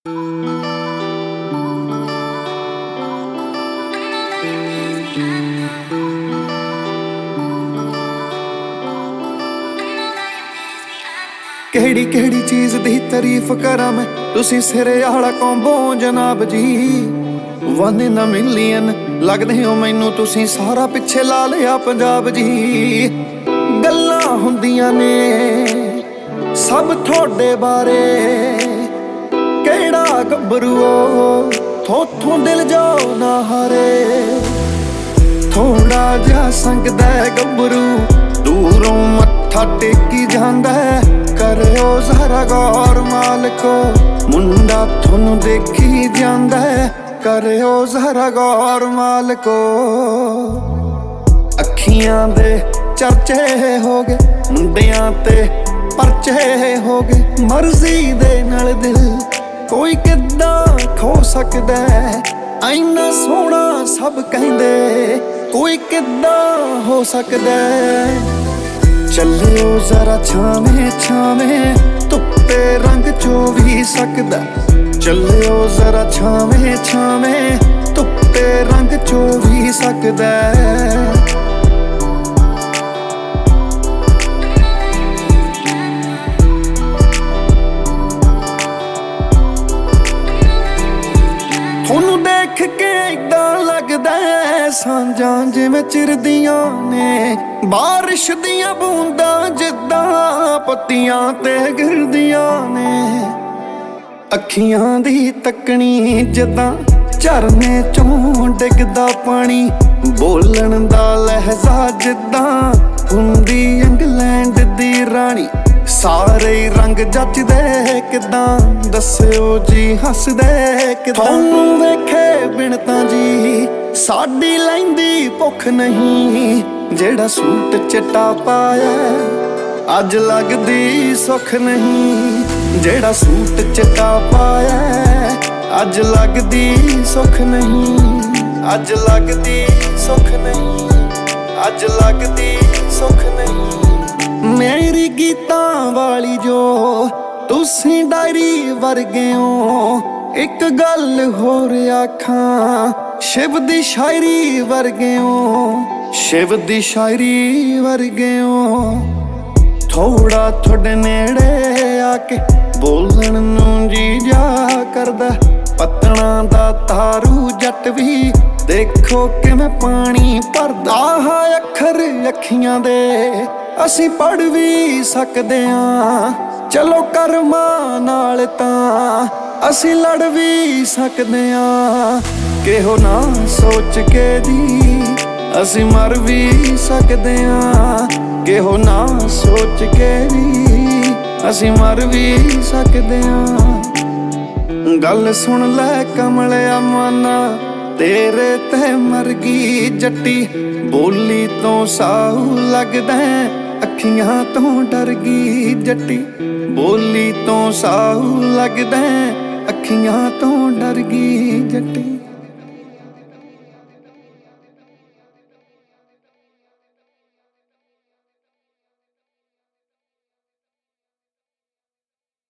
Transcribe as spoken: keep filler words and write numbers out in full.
केड़ी केड़ी चीज़ दी तारीफ करा मैं, तुसी सिरे आला कॉम्बो जनाब जी। वन इन अ मिलियन लगदे हो मैनू तुसी, सारा पिछे ला लिया पंजाब जी। गल्लां हुंदियां ने सब थोड़े बारे, केड़ा गब्बरूओ थोथों दिल जो ना हारे। थोड़ा जा संगदा गब्बरू दूरों मत्था टेकी जांदा, करो जरा गौर मालको मुंडा थोनू देखी जांदा, करो जरा गौर मालको। अखियां दे चर्चे हो गए मुंडियां ते परचे हो गए, मर्जी दे नाल दिल कोई किद्दां खो सकदा। ऐना सोहना सब कहंदे कोई किद्दां हो सकदा। चलियो जरा छावे छावे धुप्पे रंग चो भी सकदा, चलियो जरा छावे छावे धुप्पे रंग चो भी सकदा। थोनू देख के इदां लगदा सांझां जिवें चिरदियां ने, बारिश दियां बूंदां जिद्दां पत्तियां ते गिरदियां ने। अखियां दी तकनी जिद्दां झरने चों डिगदा पानी, बोलण दा लहजा जिद्दां हुंदी इंग्लैंड दी रानी। सारे रंग जचदे किदां दस्सिओ जी हसदे किदां। थोनू वेखे बिन तां जी साडी लैंदी भुख नहीं, जेड़ा सूट चिट्टा पाया अज लगदी सुख नहीं। जेड़ा सूट चिट्टा पाया अज लगदी सुख नहीं, अज लगदी सुख नहीं, अज लगदी सुख नहीं। मेरी गीतां वाली जो तुसी डायरी वर्गे हो, एक गल होर आखां शिव दी शायरी वर्गे हो, शिव दी शायरी वर्गे हो। थोड़ा थोड़े नेड़े आके बोलण नूं जी जा करदा, पत्तणा दा तारू जट भी देखो किवें पानी भरदा। आह अखर अखियां दे असीं पढ़ भी सकदे आं, चलो करमां नाल तां असीं लड़ भी सकदे आं। किहो ना सोच के जी असीं मर भी सकदे आं, किहो ना सोच के जी असीं मर भी सकदे आं। गल सुन लै कमलिया माना तेरे ते मर गई जट्टी, बोली तो साहू लगदा अखियां तो डर गई जट्टी। बोली तो साहू लगदा अखियां तो डर गई